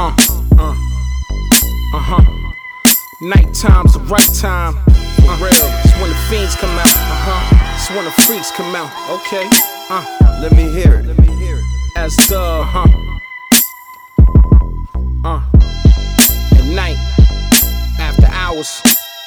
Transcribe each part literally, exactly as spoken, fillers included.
Uh, uh, uh-huh. Nighttime's the right time. For real. It's when the fiends come out. Uh-huh. It's when the freaks come out. Okay. Uh. Let me hear it. Let me hear it. As the, uh-huh. Uh. At night. After hours.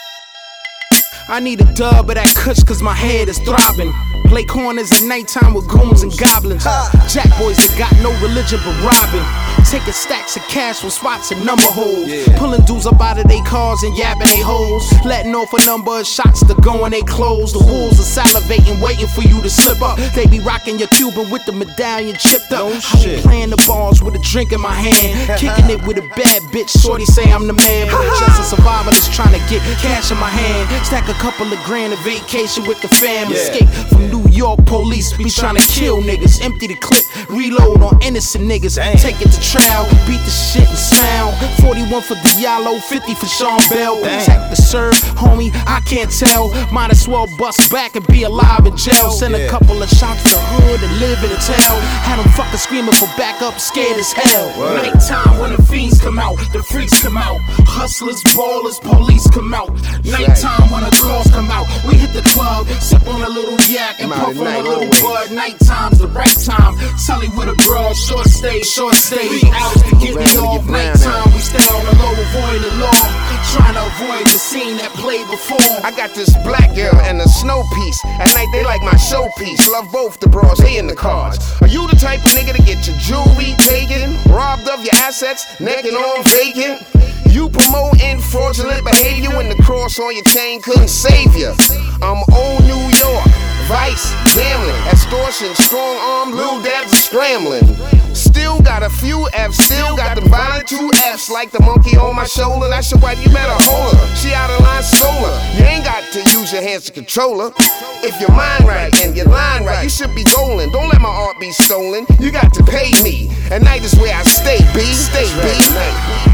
I need a dub of that kush cause my head is throbbing. Play corners at nighttime with goons and goblins. Jack boys that got no religion but robbing. Taking stacks of cash from spots and number holes. Yeah. Pulling dudes up out of they cars and yapping they hoes. Letting off a number of shots to go in they clothes. The wolves are salivating, waiting for you to slip up. They be rocking your Cuban with the medallion chipped up. No I be playing the bars with a drink in my hand. Kicking it with a bad bitch. Shorty say I'm the man, but I'm just a survivor that's trying to get cash in my hand. Stack a couple of grand a vacation with the fam. Yeah. Escape from New York police. Be trying to kill niggas. Empty the clip. Reload on innocent niggas. Damn. Take it to trial. Beat the shit and sound. forty-one for Diallo, fifty for Sean Bell. Protect the serve, homie, I can't tell. Might as well bust back and be alive in jail. Send yeah. a couple of shots to the hood and live in a town. Had them fucking screaming for backup, scared as hell. Word. Nighttime when the fiends come out, the freaks come out. Hustlers, ballers, police come out. Nighttime when the calls come out. We hit the club, sip on a little yak and puff on a little bud. Nighttime's the right time. Tully with a broad, short stay, short stay. Three hours to get me off. Nighttime, we stay on the low, avoiding the law. Trying to avoid the scene that played before. I got this black girl and a snow piece. At night they like my showpiece. Love both the bras, they in the cars. Are you the type of nigga to get your jewelry taken? Robbed of your assets, neck and arm vacant? You promoting fraudulent behavior when the cross on your chain couldn't save you. I'm old New York, vice, gambling, extortion, strong arm, little dabs are scrambling. Still got a few F's, still got the violent two F's. Like the monkey on my shoulder, that's your wife, you better hold her. She out of line solar, you ain't got to use your hands to control her. If your mind right and your line right, you should be golden. Don't let my art be stolen, you got to pay me. At night is where I stay, B, stay, B.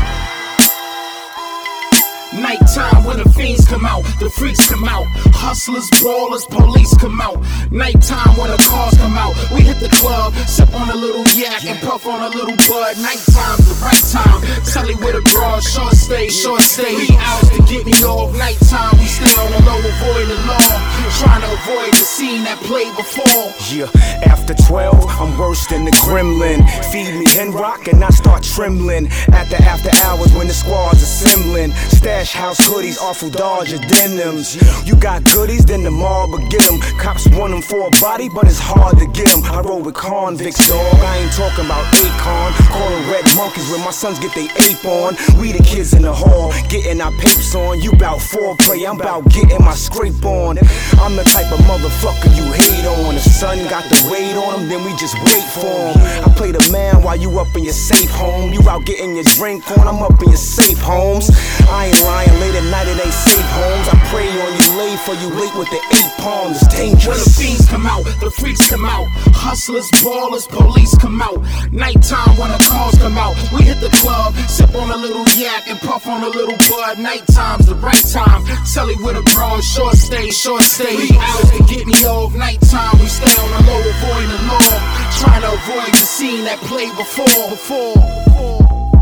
Nighttime when the fiends come out, the freaks come out. Hustlers, ballers, police come out. Nighttime when the cars come out. We hit the club, sip on a little yak and puff on a little bud. Nighttime's the right time. Tully with a broad, short stay, short stay. Three hours to get me off. Nighttime, we stay on the low, avoiding the law. Trying to avoid the scene that played before. Yeah, after twelve, I'm worse than the gremlin. Feed me hen rock and I start trembling. At the after hours when the squad's assembling. Stash house hoodies, awful Dodger denims. You got goodies, then the mob will get them. Cops want them for a body, but it's hard to get them. I roll with convicts, dog. I ain't talking about Akon. Calling red monkeys when my sons get they ape on. We the kids in the hall, getting our papes on. You bout foreplay, I'm bout getting my scrape on. I'm the type of motherfucker you hate on. If son got the weight on him, then we just wait for him. I play the man while you up in your safe home. You out getting your drink on, I'm up in your safe homes. I ain't lying, late at night it ain't safe homes. I pray on you late for you late with the eight palms. It's dangerous. When the fiends come out, the freaks come out. Hustlers, ballers, police come out. Nighttime when the cars come out. We hit the club, sip on a little yak and puff on a little bud. Nighttime's the right time. Tully with a broad, short stay, short stay. Three hours to get me off. Nighttime, we stay on the low, avoiding the law. Trying to avoid the scene that played before. Before. Before.